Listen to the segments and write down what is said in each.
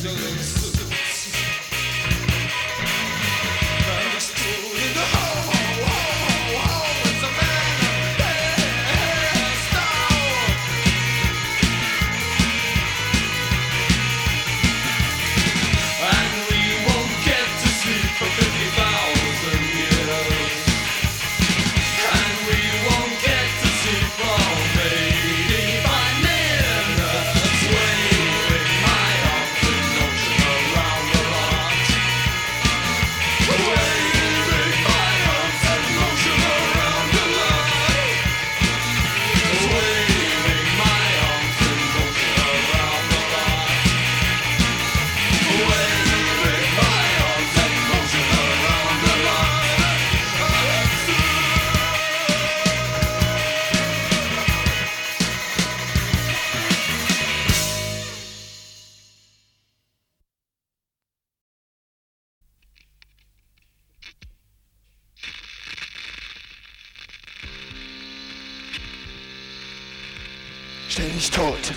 Stell dich tot.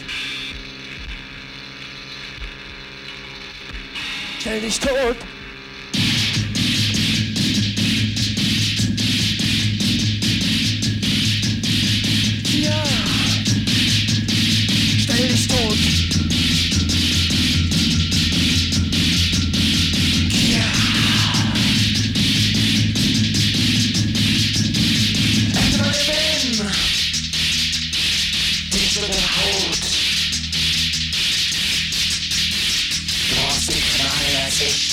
Stell dich tot. Ja. Stell dich tot. Ja. Diese Haut. Du brauchst die Knall als ich.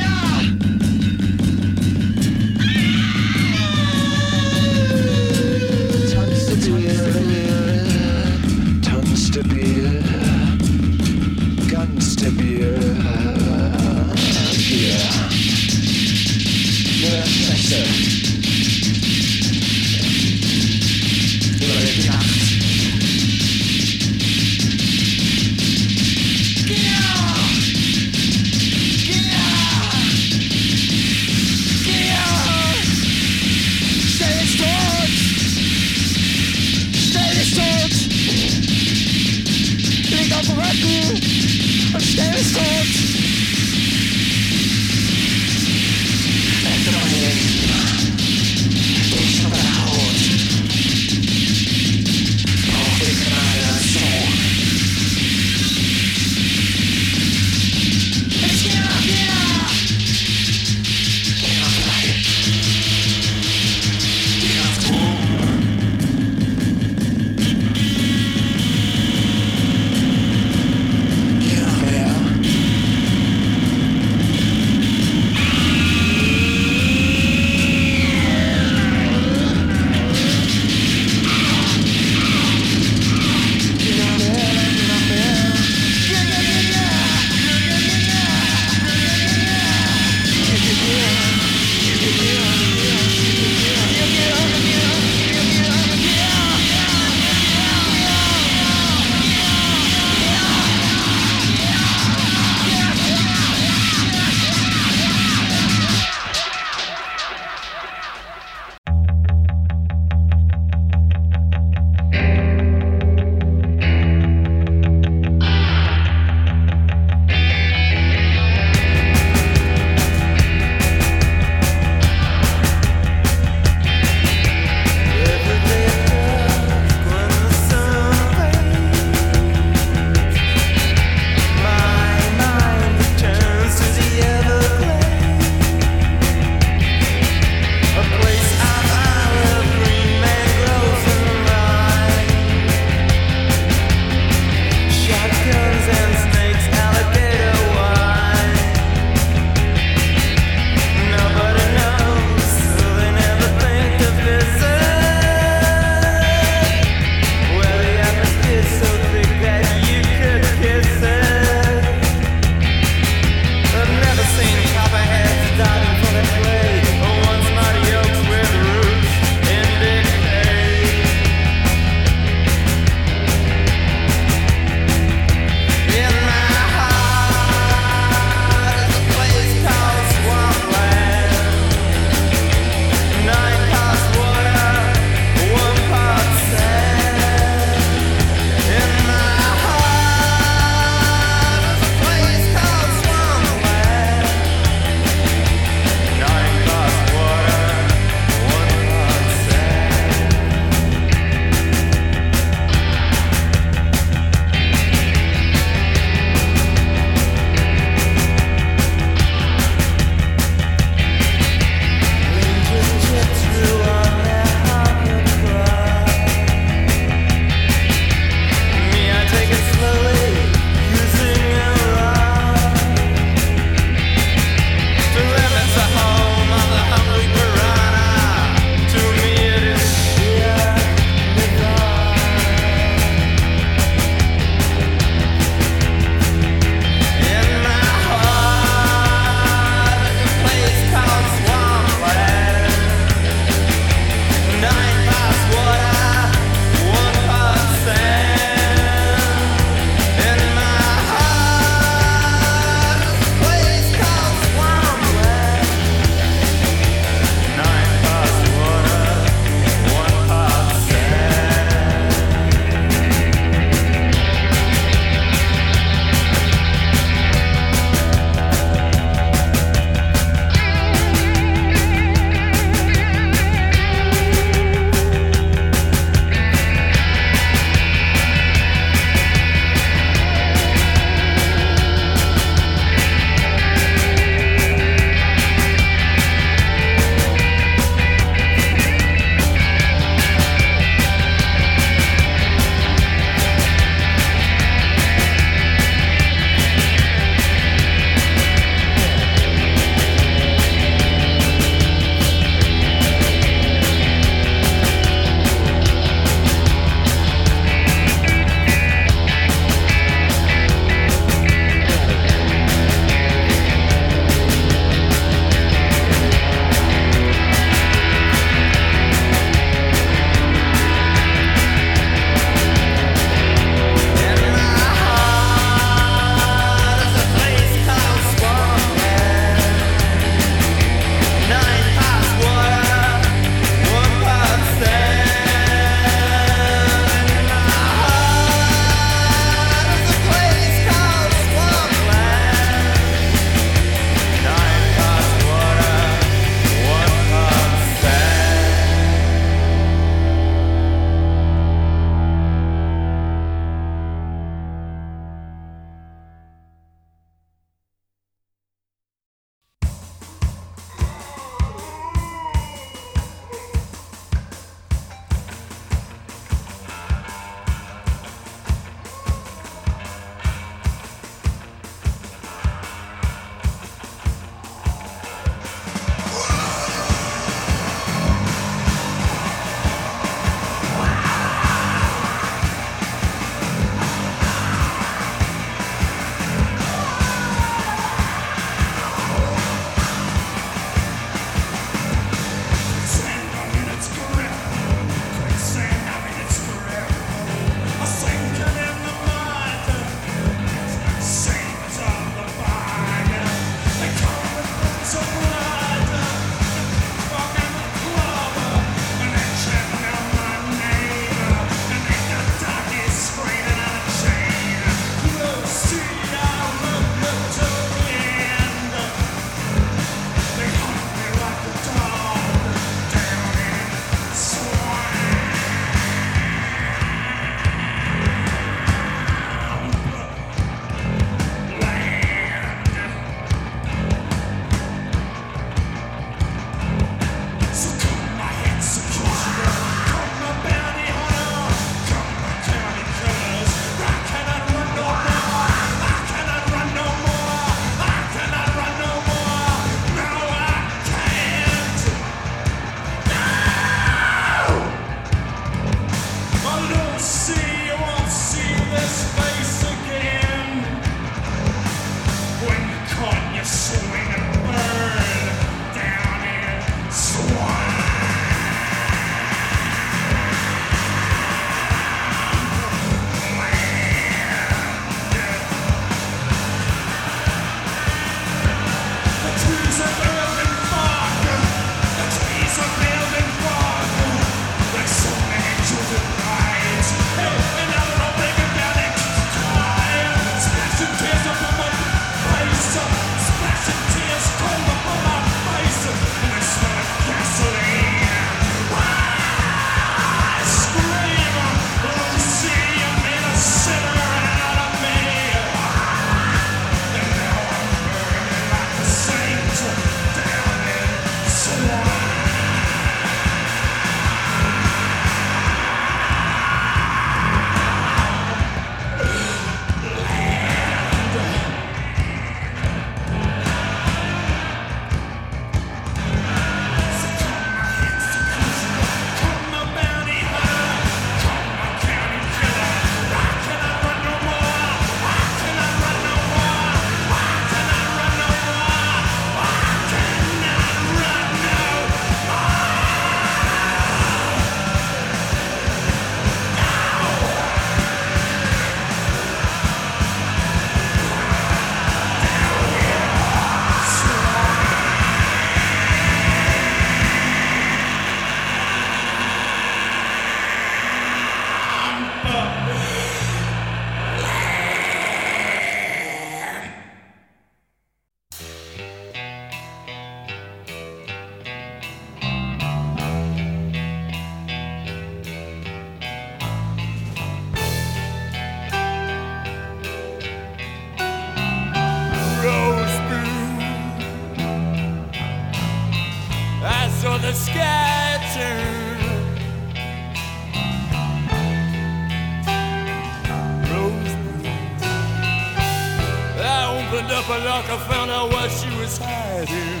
climbed up a lock, I found out what she was hiding.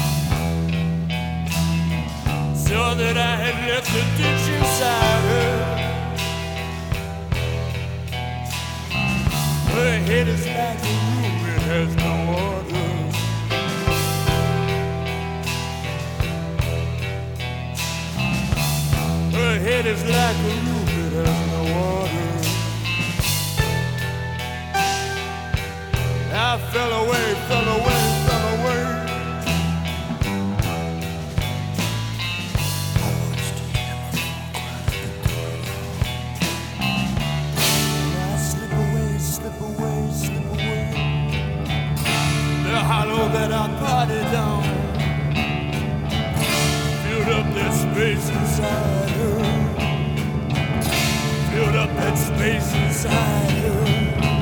Saw that I had left the ditch inside her. Her head is like a room, it has no water. Her head is like a room, it has no water. I fell away, fell away, fell away. I watched him and I slip away, slip away, slip away. The hollow that I parted on filled up that space inside her. Filled up that space inside her.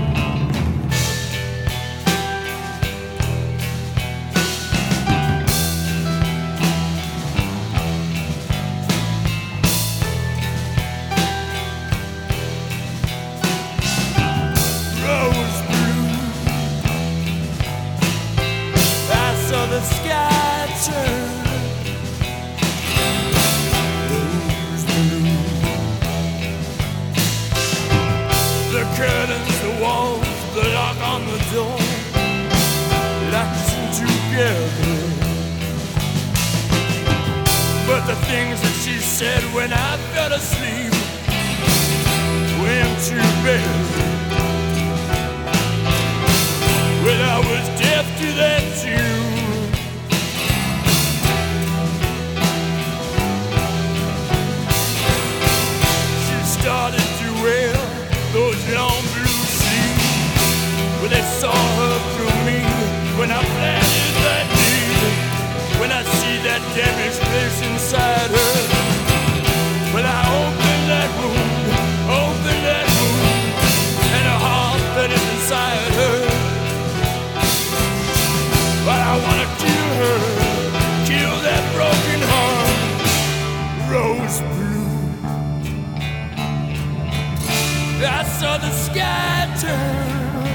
The sky turned rose blue. The curtains, the walls, the lock on the door locked us in together. But the things that she said when I fell asleep went to bed. Well, I was deaf to that tune. Started to wear those long blue sleeves when they saw her through me. When I planted that need, when I see that damaged place inside her, well, I opened that wound, and a heart that is inside her. But I wanna kill her, kill that broken heart. Rose blue. I saw the sky turn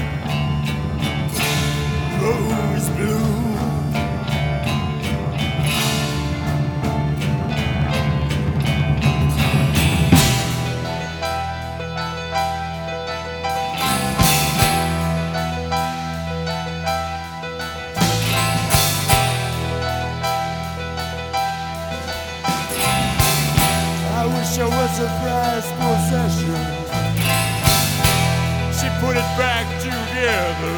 rose blue. I wish I was a prized possession. Put it back together.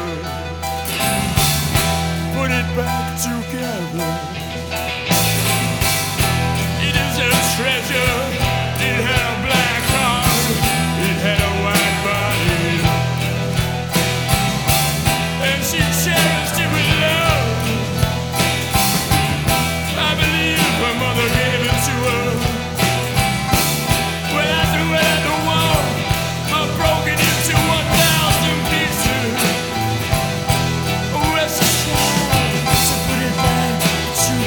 Put it back together. It is a treasure. It had a black heart. It had a white body. And she cherished it with love. I believe her mother gave it to her. When I threw it at the wall, I broke it into 1,000 pieces. Rest assured to put it back to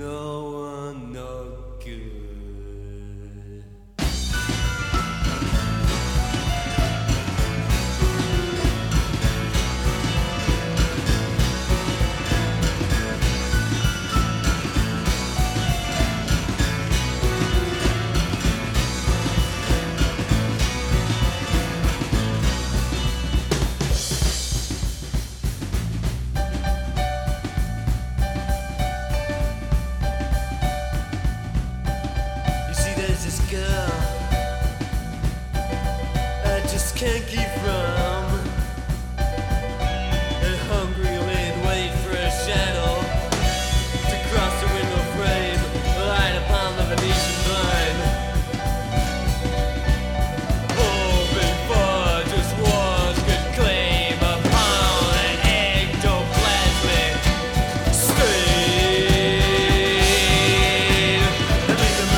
no one no good. Can't keep from a hungry wind, wait for a shadow to cross the window frame, light upon the Venetian blind. Hoping for just one good claim upon an ectoplasmic stain. Make the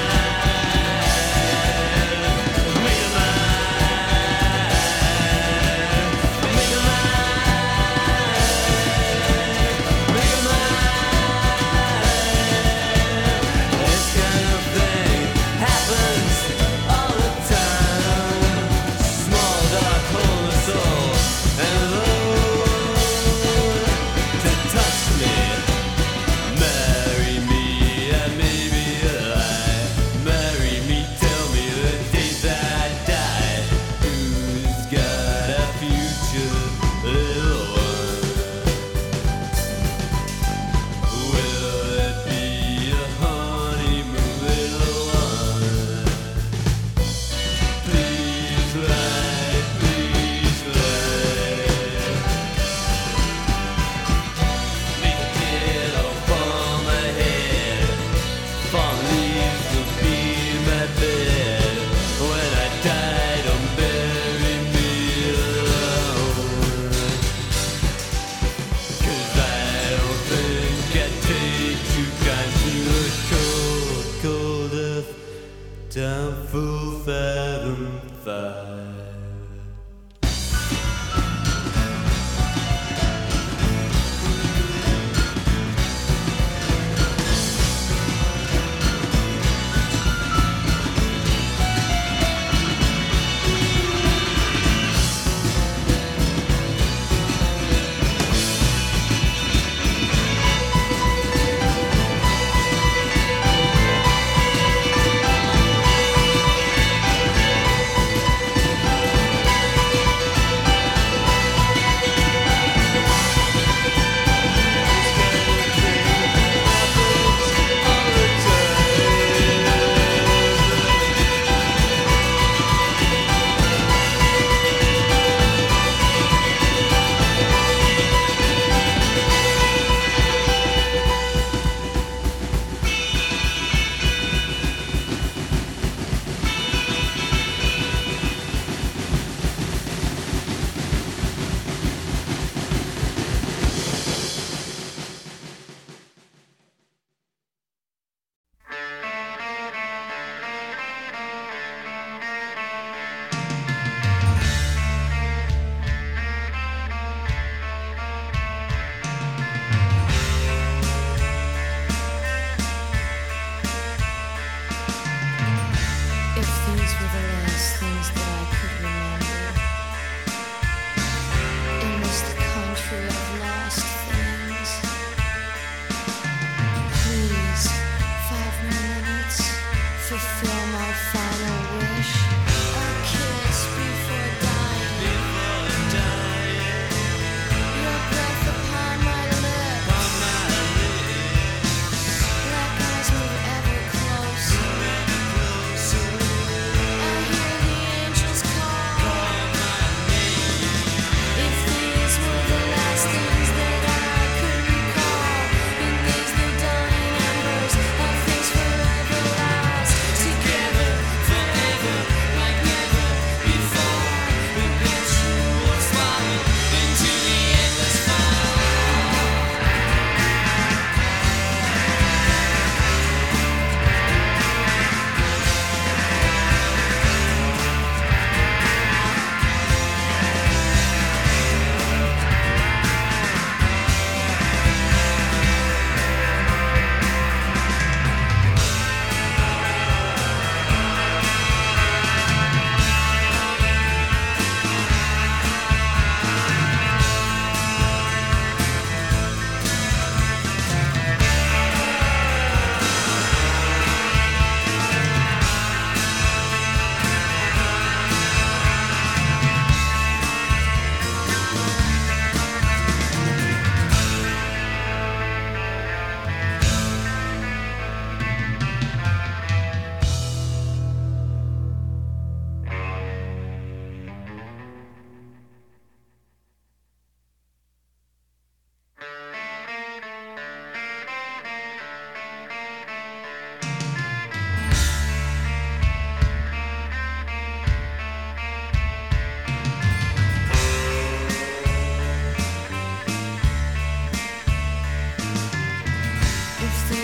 down full fathom 5.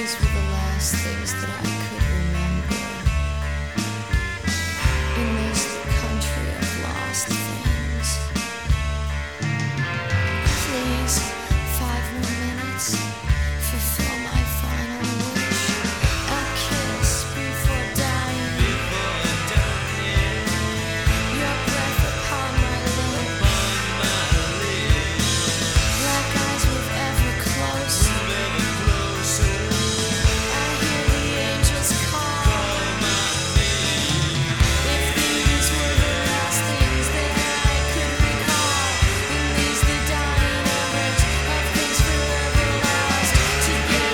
these were the last things that I could remember in this country of lost things. Please, 5 more minutes, fulfill my final wish. A kiss before dying. Your breath upon my lips. Black eyes move ever closer. I hear the angels call. If these were the last things that I could recall, and these the dying embers of things forever lost. Together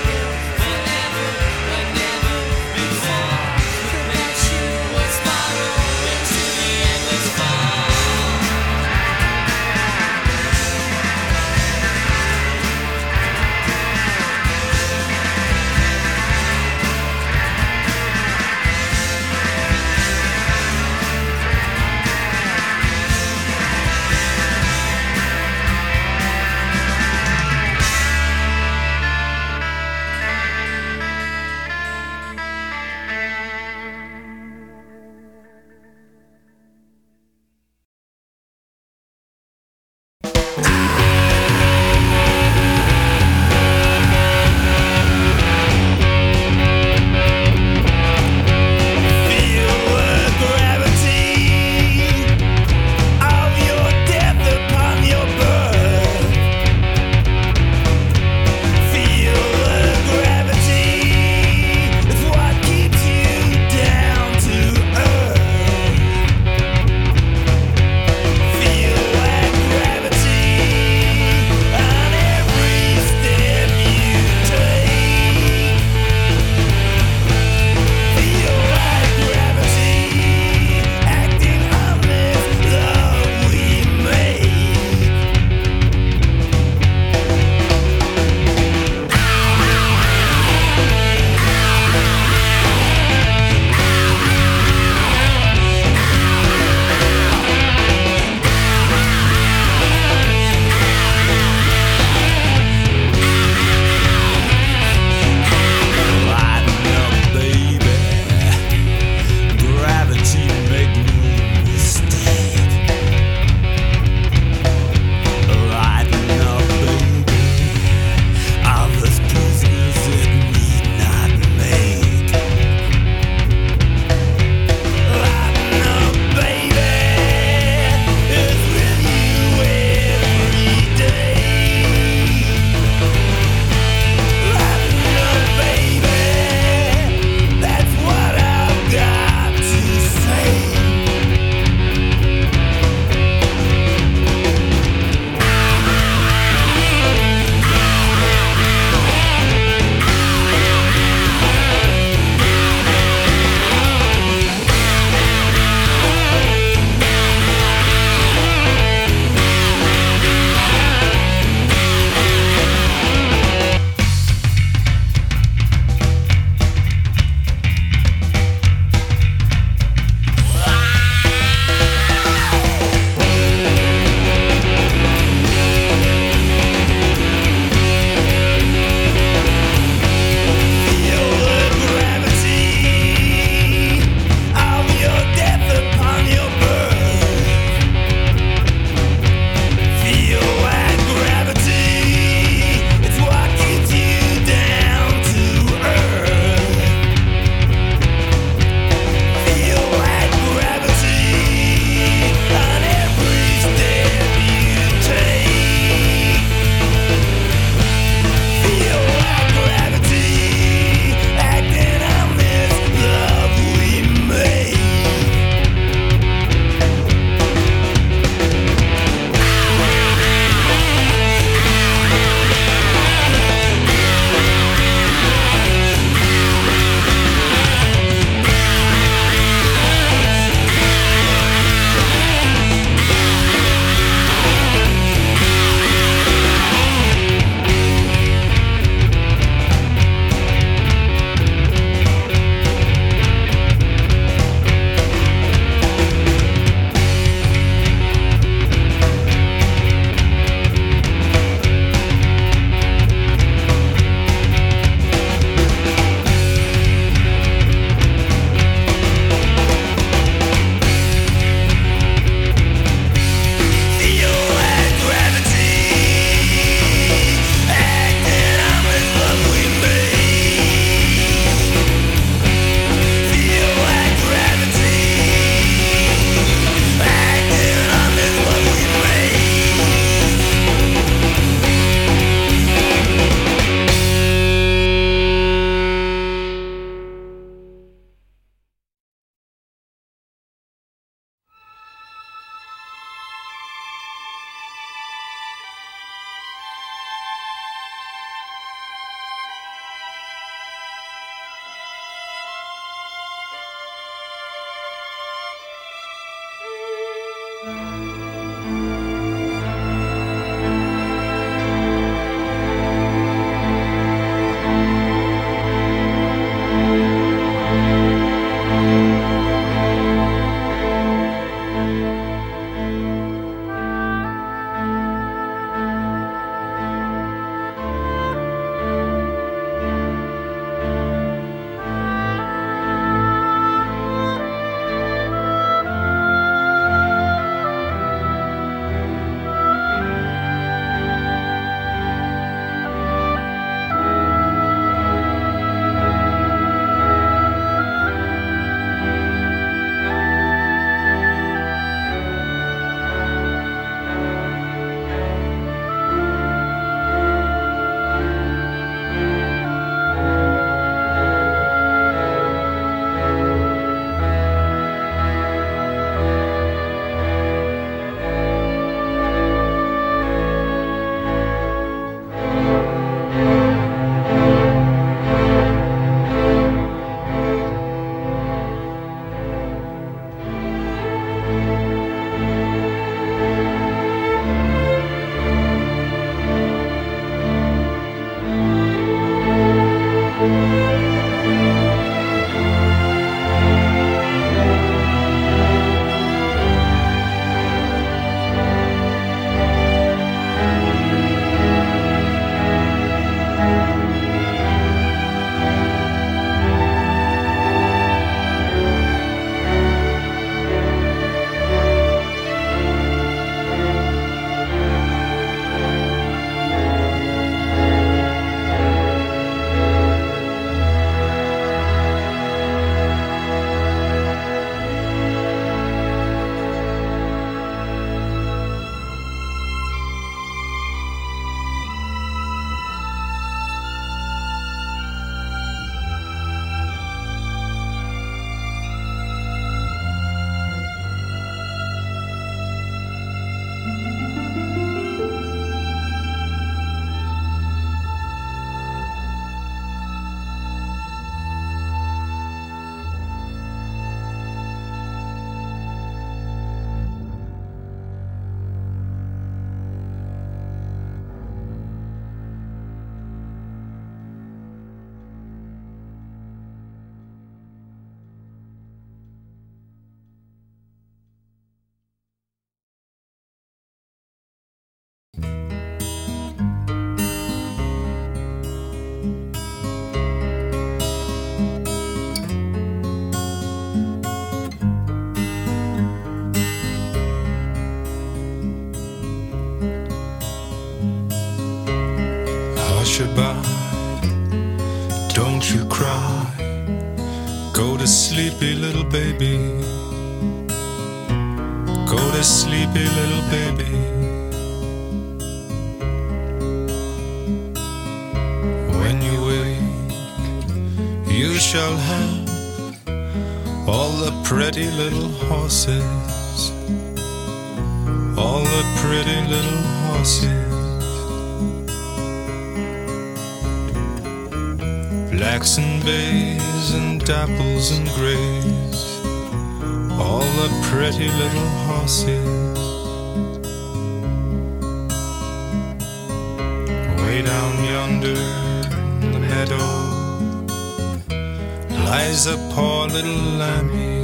Shabbat, don't you cry. Go to sleepy little baby. Go to sleepy little baby. When you wake, you shall have all the pretty little horses. All the pretty little horses. Blacks and bays and dapples and grays, all the pretty little horses. Way down yonder in the meadow lies a poor little lambie.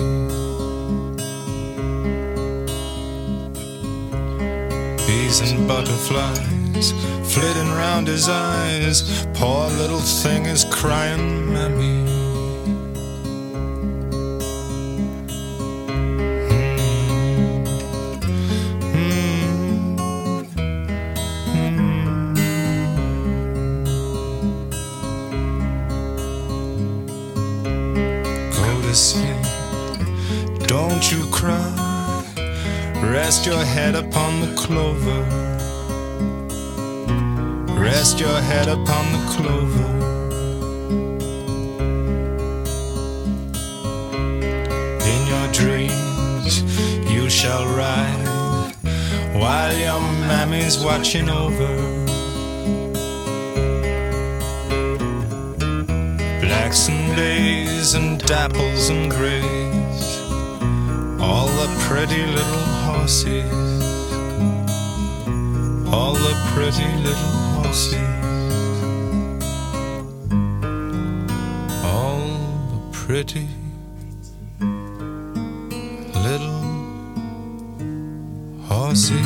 Bees and butterflies flitting round his eyes. Poor little thing is crying, Mammy. Go to sleep, don't you cry. Rest your head upon the clover. Rest your head upon the clover. In your dreams you shall ride while your mammy's watching over. Blacks and bays and dapples and grays, all the pretty little horses, all the pretty little horses, all the pretty little horses.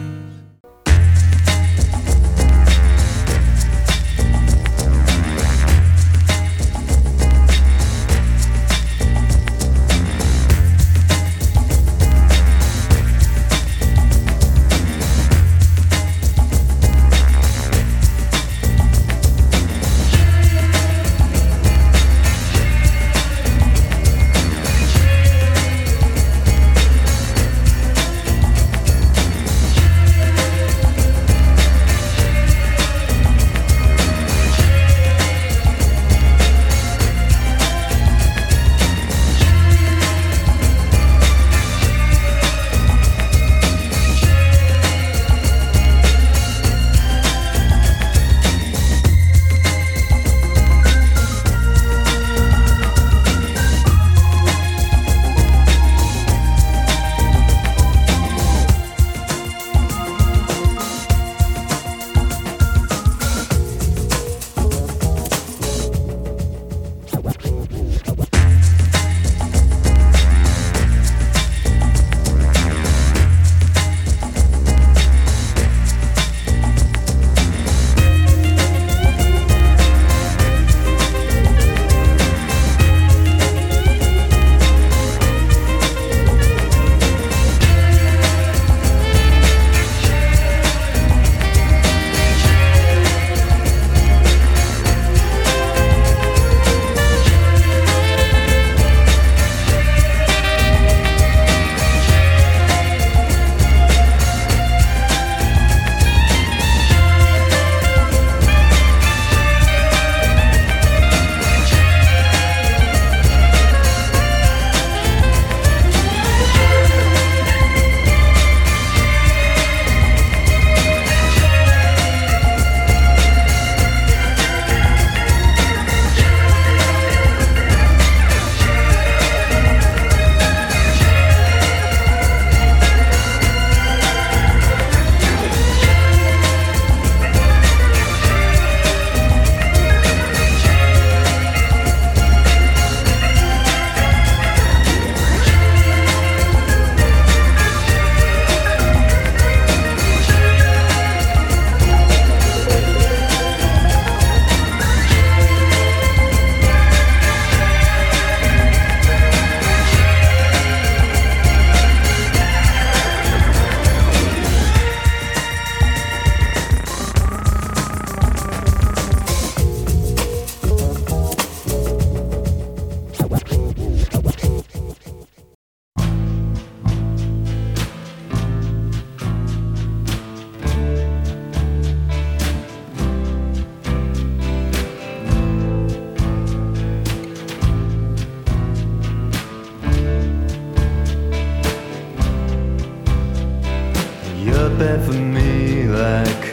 bad for me like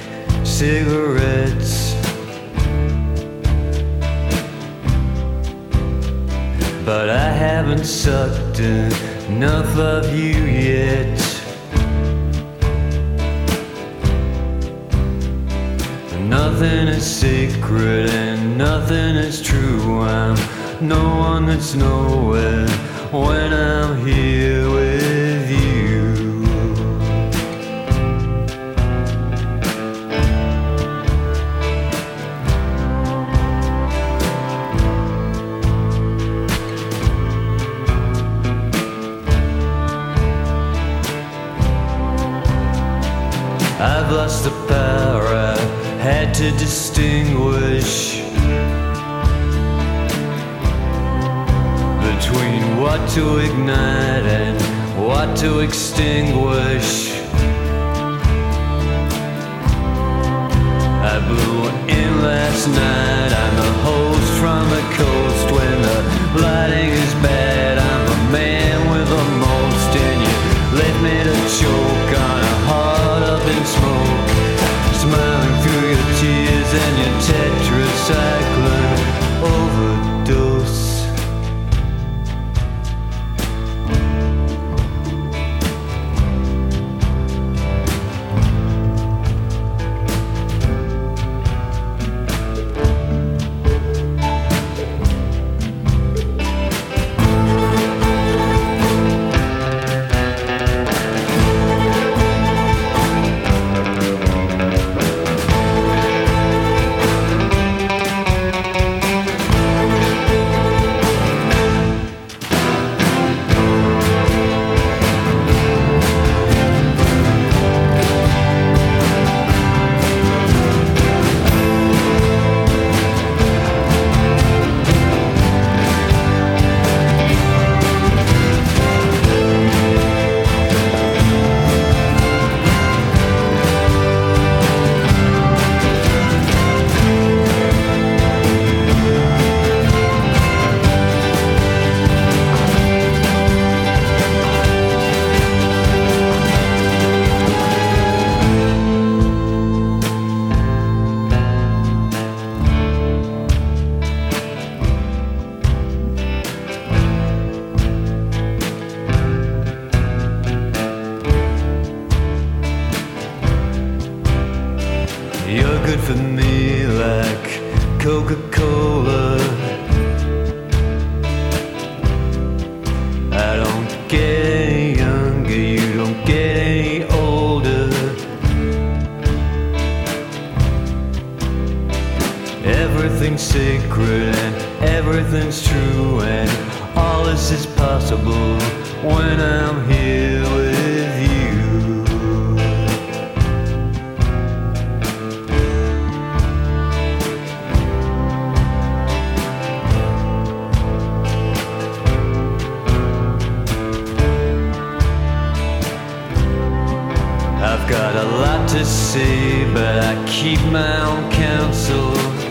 cigarettes, but I haven't sucked enough of you yet. Nothing is sacred and nothing is true. I'm no one that's nowhere when I'm here with you. I've lost the power I had to distinguish between what to ignite and what to extinguish. I blew in last night, I'm the host from the coast. When the lighting is bad, I'm a man with the most, and you left me to choke on a heart up in smoke, smiling through your tears and your tetracycline overdose. secret and everything's true, and all this is possible when I'm here with you. I've got a lot to say, but I keep my own counsel.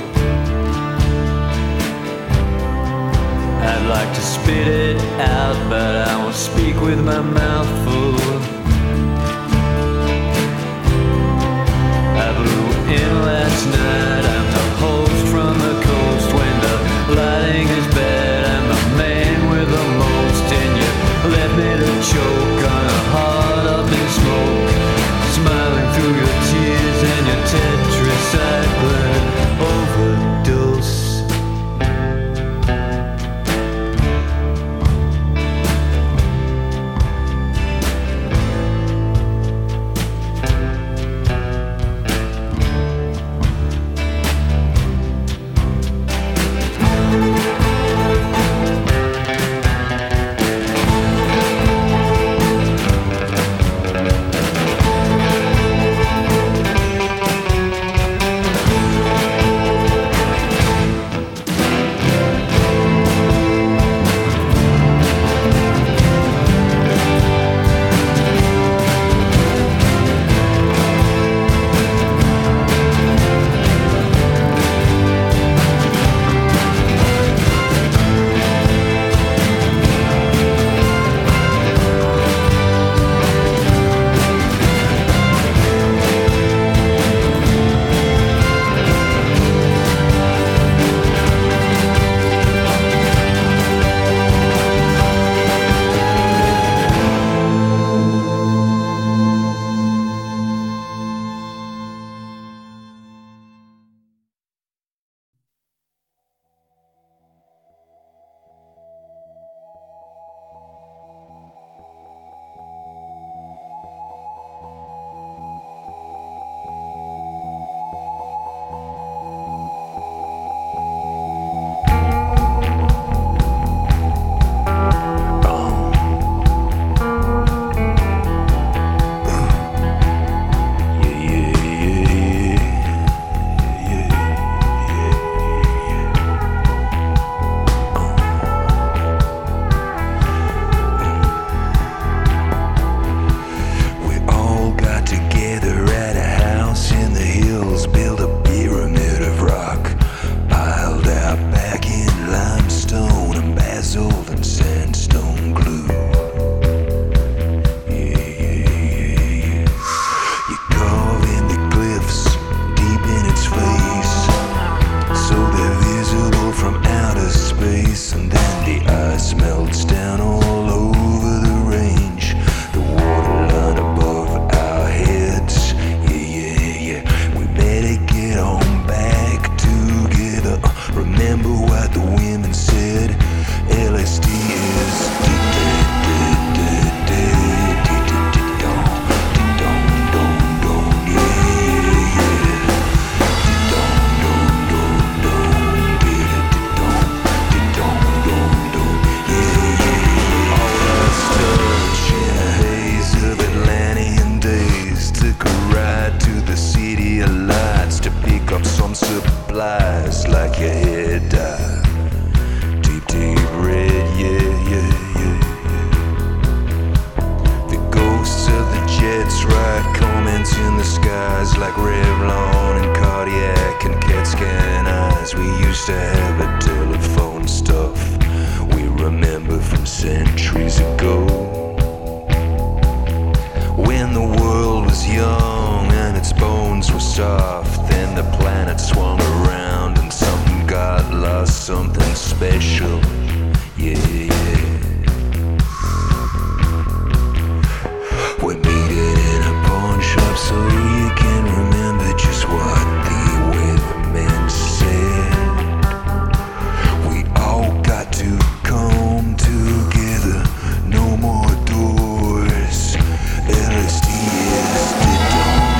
I'd like to spit it out, but I won't speak with my mouth full. I blew in last night, I'm the host from the coast. When the lighting is bad, I'm the man with the most. And you led me to choke on a heart up in smoke, smiling through your tears and your tetracycline overdose.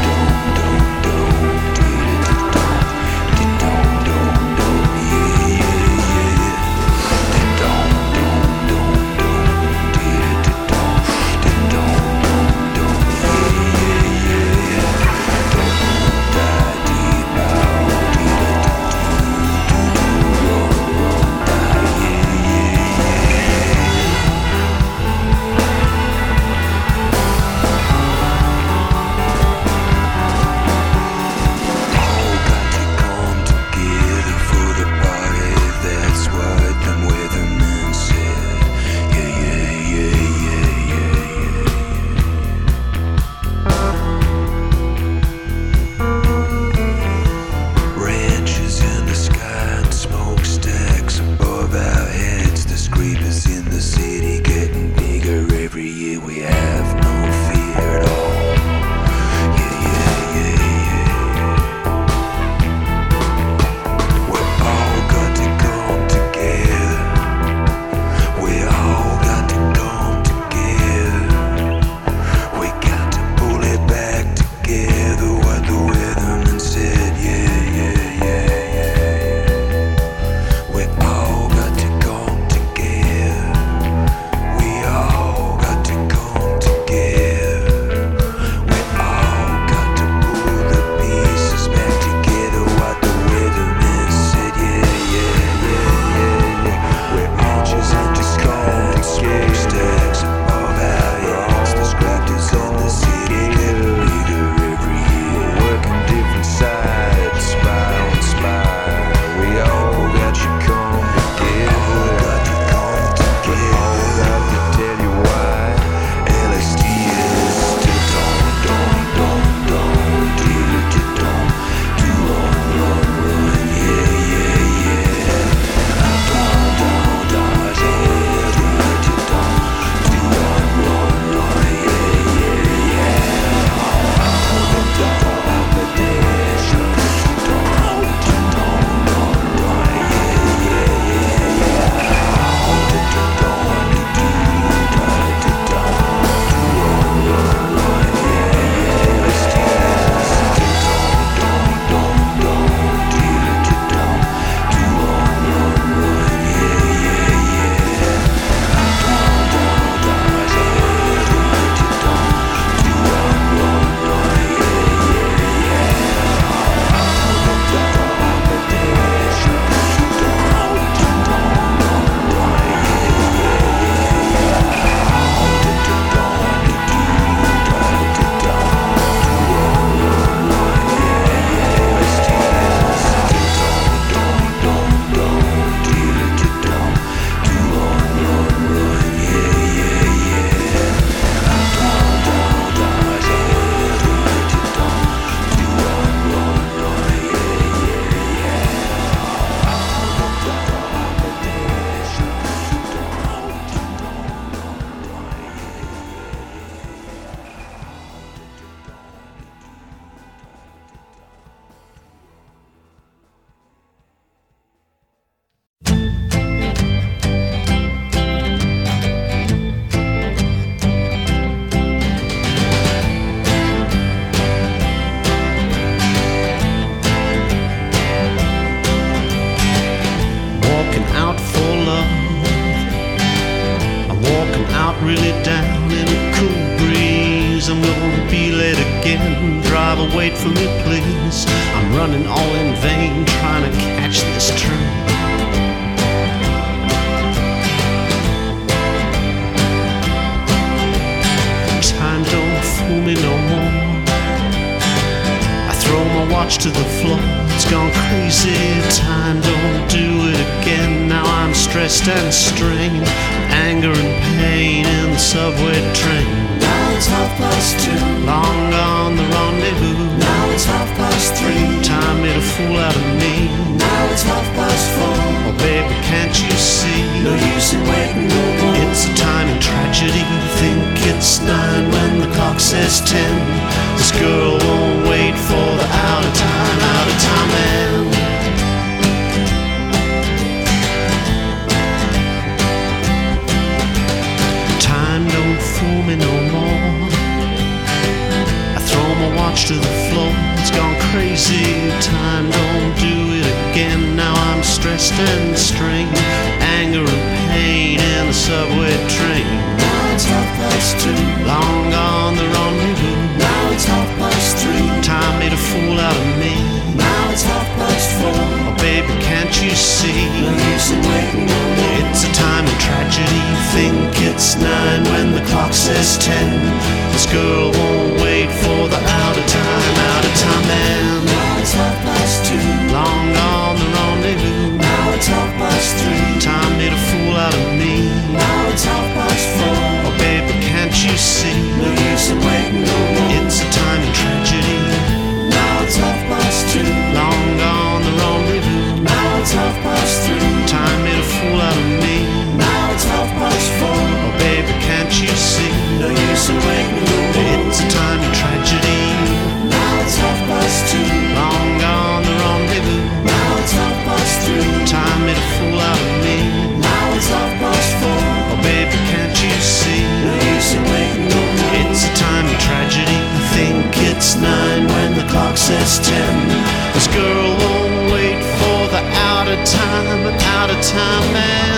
Yeah. wait for me, please. I'm running all in vain, trying to catch this train. Time don't fool me no more. I throw my watch to the floor, it's gone crazy. Time don't do it again. Now I'm stressed and strained, anger and pain in the subway train. Now it's 2:30. Long gone the rendezvous. Now it's 3:30. Time made a fool out of me. Now it's 4:30. Oh baby, can't you see? No use in waiting no more. It's a time in tragedy. Think it's 9 when the clock says 10. This girl won't wait for the out of time man. Time don't fool me no more. I throw my watch to the floor, it's gone crazy. Time don't do it again. Now I'm stressed and strained, anger and pain in the subway train. Now it's 2:30. Long gone the rendezvous. Now it's 3:30. Time made a fool out of me. Now it's 4:30. Oh baby, can't you see? No use in waiting no more. It's a time of tragedy. Think it's 9 when the clock says 10. This girl won't wait for the out of time man. Now it's 2:30. Long gone the rendezvous. Now it's 3:30. Time made a fool out of me. Now it's 4:30. Oh baby, can't you see? No use in waiting no more. It's a time of tragedy. Now it's 2:30. Long gone the rendezvous. Now it's 3:30. Time made a fool out of me. Now it's 4:30. Oh baby, can't you see? No use in waiting no more. It's a time of tragedy. Now it's 2:30. Long gone the rendezvous. Now it's 4:30. Time made a fool out of me. Now it's 4:30. Oh baby, can't you see? No use in waiting no more. It's a time of tragedy. Think it's 9 when the clock says 10. This girl won't wait for the out of time man.